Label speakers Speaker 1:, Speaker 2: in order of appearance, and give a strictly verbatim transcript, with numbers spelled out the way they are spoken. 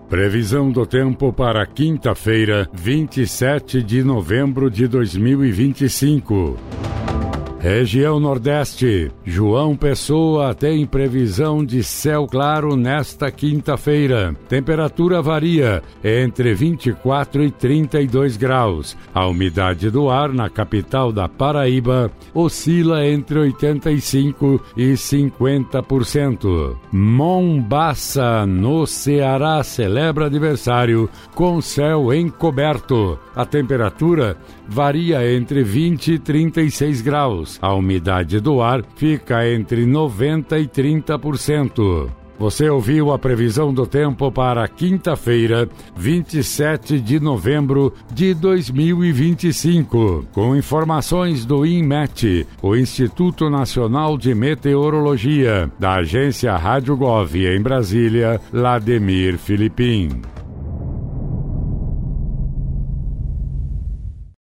Speaker 1: Previsão do tempo para quinta-feira, vinte e sete de novembro de dois mil e vinte e cinco. Região Nordeste. João Pessoa tem previsão de céu claro nesta quinta-feira. Temperatura varia entre vinte e quatro e trinta e dois graus. A umidade do ar na capital da Paraíba oscila entre oitenta e cinco por cento e cinquenta por cento. Mombaça, no Ceará, celebra aniversário com céu encoberto. A temperatura varia entre vinte e trinta e seis graus. A umidade do ar fica entre noventa e trinta por cento. Você ouviu a previsão do tempo para quinta-feira, vinte e sete de novembro de dois mil e vinte e cinco, com informações do INMET, o Instituto Nacional de Meteorologia, da agência Rádio Gov em Brasília, Lademir Filipim.